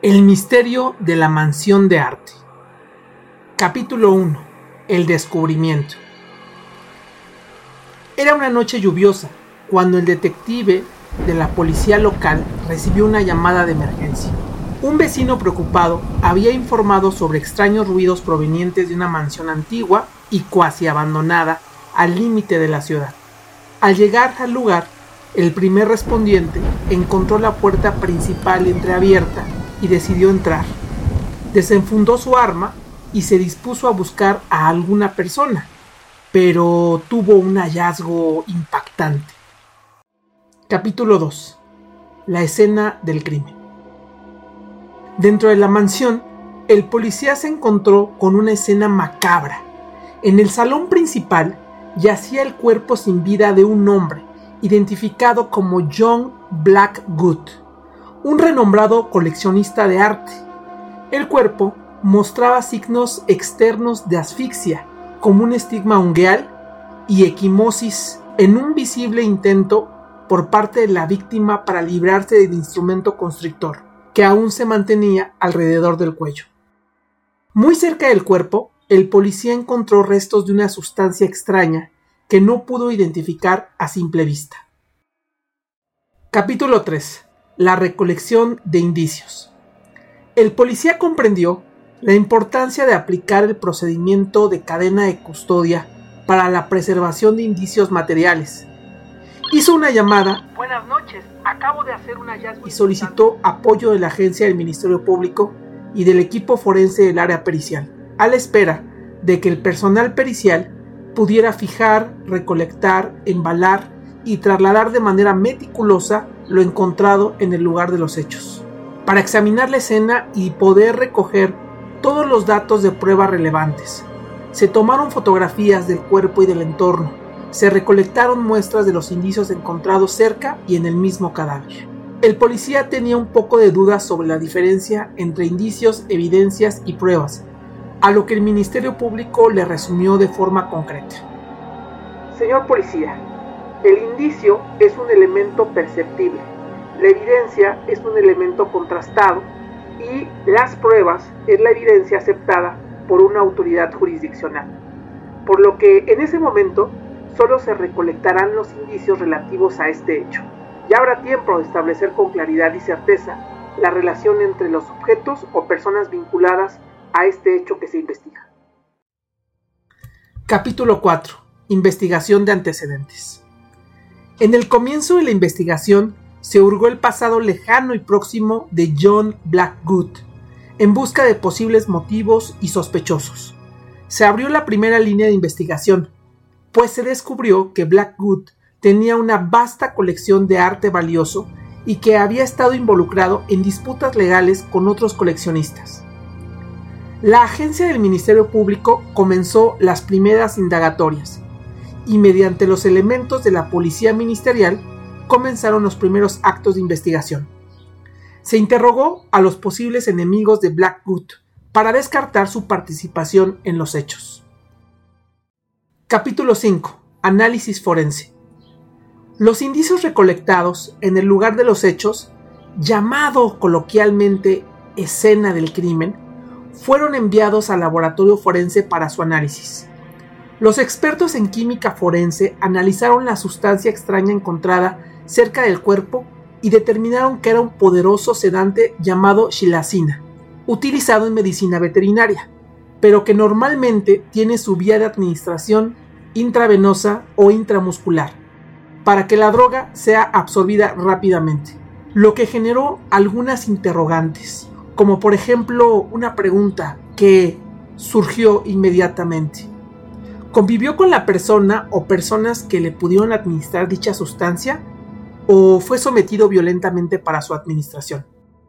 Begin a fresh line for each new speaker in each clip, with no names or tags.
El misterio de la mansión de arte. Capítulo 1. El descubrimiento. Era una noche lluviosa cuando el detective de la policía local recibió una llamada de emergencia. Un vecino preocupado había informado sobre extraños ruidos provenientes de una mansión antigua y cuasi abandonada al límite de la ciudad. Al llegar al lugar, el primer respondiente encontró la puerta principal entreabierta y decidió entrar. Desenfundó su arma y se dispuso a buscar a alguna persona, pero tuvo un hallazgo impactante. Capítulo 2. La escena del crimen. Dentro de la mansión, el policía se encontró con una escena macabra. En el salón principal yacía el cuerpo sin vida de un hombre, identificado como John Blackwood, un renombrado coleccionista de arte. El cuerpo mostraba signos externos de asfixia, como un estigma ungueal y equimosis, en un visible intento por parte de la víctima para librarse del instrumento constrictor, que aún se mantenía alrededor del cuello. Muy cerca del cuerpo, el policía encontró restos de una sustancia extraña que no pudo identificar a simple vista. Capítulo 3. La recolección de indicios. El policía comprendió la importancia de aplicar el procedimiento de cadena de custodia para la preservación de indicios materiales. Hizo una llamada. Buenas noches, acabo de hacer un hallazgo. Y solicitó apoyo de la agencia del Ministerio Público y del equipo forense del área pericial, a la espera de que el personal pericial pudiera fijar, recolectar, embalar y trasladar de manera meticulosa lo encontrado en el lugar de los hechos, para examinar la escena y poder recoger todos los datos de prueba relevantes. Se tomaron fotografías del cuerpo y del entorno, se recolectaron muestras de los indicios encontrados cerca y en el mismo cadáver. El policía tenía un poco de dudas sobre la diferencia entre indicios, evidencias y pruebas, a lo que el Ministerio Público le resumió de forma concreta. Señor policía, el indicio es un elemento perceptible, la evidencia es un elemento contrastado y las pruebas es la evidencia aceptada por una autoridad jurisdiccional, por lo que en ese momento solo se recolectarán los indicios relativos a este hecho. Ya habrá tiempo de establecer con claridad y certeza la relación entre los objetos o personas vinculadas a este hecho que se investiga. Capítulo 4. Investigación de antecedentes. En el comienzo de la investigación se hurgó el pasado lejano y próximo de John Blackwood, en busca de posibles motivos y sospechosos. Se abrió la primera línea de investigación, pues se descubrió que Blackwood tenía una vasta colección de arte valioso y que había estado involucrado en disputas legales con otros coleccionistas. La agencia del Ministerio Público comenzó las primeras indagatorias y mediante los elementos de la policía ministerial comenzaron los primeros actos de investigación. Se interrogó a los posibles enemigos de Blackwood para descartar su participación en los hechos. Capítulo 5. Análisis forense. Los indicios recolectados en el lugar de los hechos, llamado coloquialmente escena del crimen, fueron enviados al laboratorio forense para su análisis. Los expertos en química forense analizaron la sustancia extraña encontrada cerca del cuerpo y determinaron que era un poderoso sedante llamado xilacina, utilizado en medicina veterinaria, pero que normalmente tiene su vía de administración intravenosa o intramuscular, para que la droga sea absorbida rápidamente, lo que generó algunas interrogantes, como por ejemplo una pregunta que surgió inmediatamente. ¿Convivió con la persona o personas que le pudieron administrar dicha sustancia? ¿O fue sometido violentamente para su administración?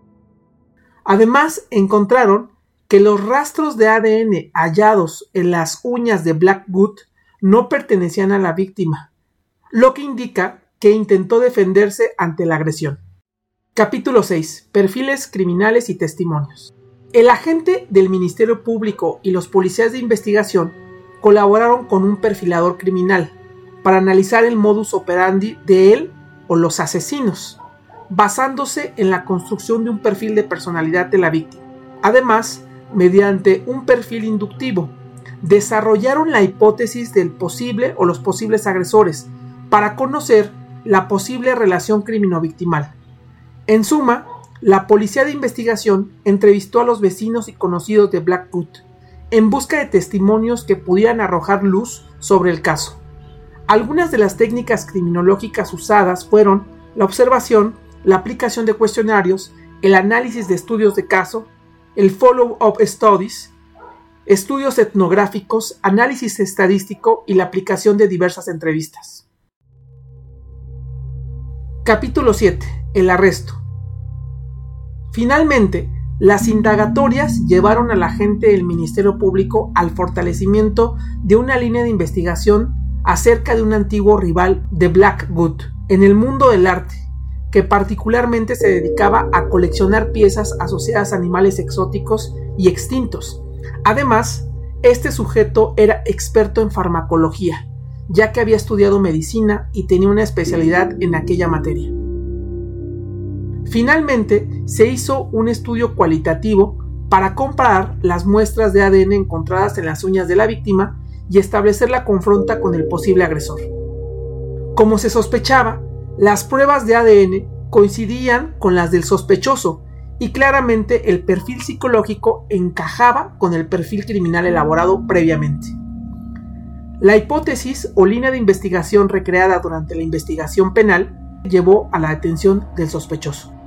Además, encontraron que los rastros de ADN hallados en las uñas de Blackwood no pertenecían a la víctima, lo que indica que intentó defenderse ante la agresión. Capítulo 6. Perfiles criminales y testimonios. El agente del Ministerio Público y los policías de investigación colaboraron con un perfilador criminal para analizar el modus operandi de él o los asesinos. basándose en la construcción de un perfil de personalidad de la víctima. Además, mediante un perfil inductivo, desarrollaron la hipótesis del posible o los posibles agresores para conocer la posible relación crimino-victimal. En suma, la policía de investigación entrevistó a los vecinos y conocidos de Blackwood en busca de testimonios que pudieran arrojar luz sobre el caso. Algunas de las técnicas criminológicas usadas fueron la observación, la aplicación de cuestionarios, el análisis de estudios de caso, el follow-up studies, estudios etnográficos, análisis estadístico y la aplicación de diversas entrevistas. Capítulo 7. El arresto. Finalmente, las indagatorias llevaron al agente del Ministerio Público al fortalecimiento de una línea de investigación acerca de un antiguo rival de Blackwood en el mundo del arte, que particularmente se dedicaba a coleccionar piezas asociadas a animales exóticos y extintos. Además, este sujeto era experto en farmacología, ya que había estudiado medicina y tenía una especialidad en aquella materia. Finalmente, se hizo un estudio cualitativo para comparar las muestras de ADN encontradas en las uñas de la víctima y establecer la confronta con el posible agresor. Como se sospechaba, las pruebas de ADN coincidían con las del sospechoso y claramente el perfil psicológico encajaba con el perfil criminal elaborado previamente. La hipótesis o línea de investigación recreada durante la investigación penal llevó a la detención del sospechoso.